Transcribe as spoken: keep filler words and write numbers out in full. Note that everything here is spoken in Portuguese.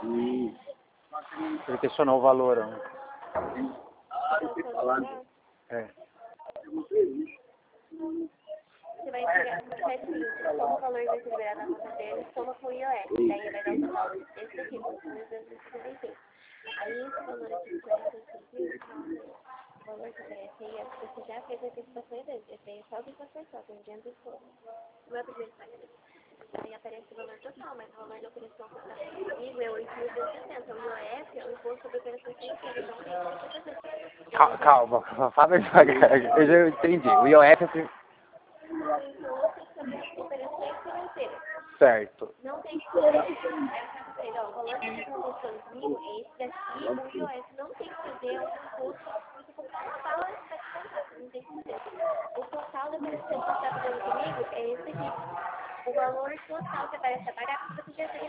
E Ele questionou o valor. Ó. É. Você vai pegar, faz o seguinte, soma o valor que vai ser liberado na conta dele, soma com o I O S, daí vai dar o total desse aqui, mil duzentos e sessenta e cinco. Aí esse valor aqui de quarenta e cinco mil, o valor que aparece aí é porque você já fez a antecipação dele, já tem só de você só, tem diante de tudo. Não é o primeiro pagamento. Aí aparece o valor total, mas o valor da operação que está comigo é oito mil duzentos e sessenta. O I O S é o imposto sobre operações financeiras, então tem que fazer. Calma, calma, fala devagar. Eu já entendi. O I O F é... pri- Operações financeiras. Certo. Não tem que fazer. O valor que você está mostrando comigo é esse daqui, o I O S não tem que fazer um imposto, porque o total é está descontado, não tem que fazer. O total da operação que você está fazendo comigo é esse aqui. O valor total que aparece a pagar, você já tem